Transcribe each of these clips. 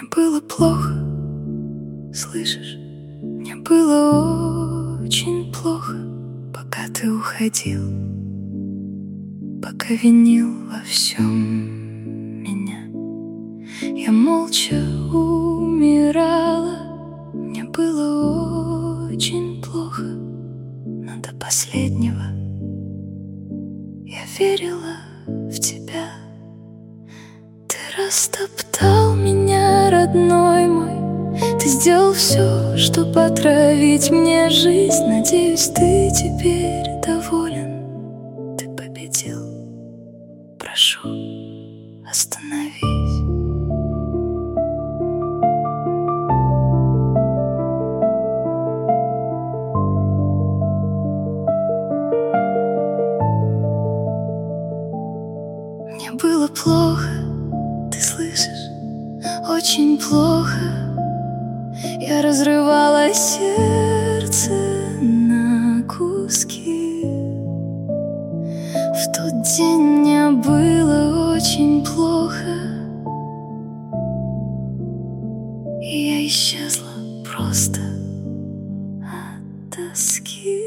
Мне было плохо, слышишь? Мне было очень плохо, пока ты уходил, пока винил во всем меня. Я молча умирала. Мне было очень плохо, но до последнего я верила в тебя. Ты растоптал меня, родной мой. Ты сделал все, чтобы отравить мне жизнь. Надеюсь, ты теперь доволен. Ты победил. Прошу, остановись. Мне было плохо, ты слышишь? Очень плохо. Я разрывала сердце на куски. В тот день мне было очень плохо, и я исчезла просто от тоски.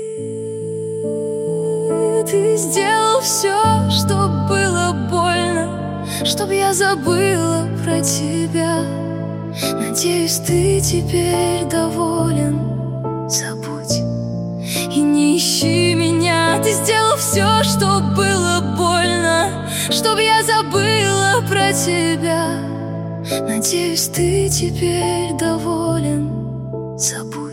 Ты сделал все, что было больно, чтобы я забыла про тебя. Надеюсь, ты теперь доволен. Забудь и не ищи меня. Ты сделал все, что было больно, чтобы я забыла про тебя. Надеюсь, ты теперь доволен. Забудь.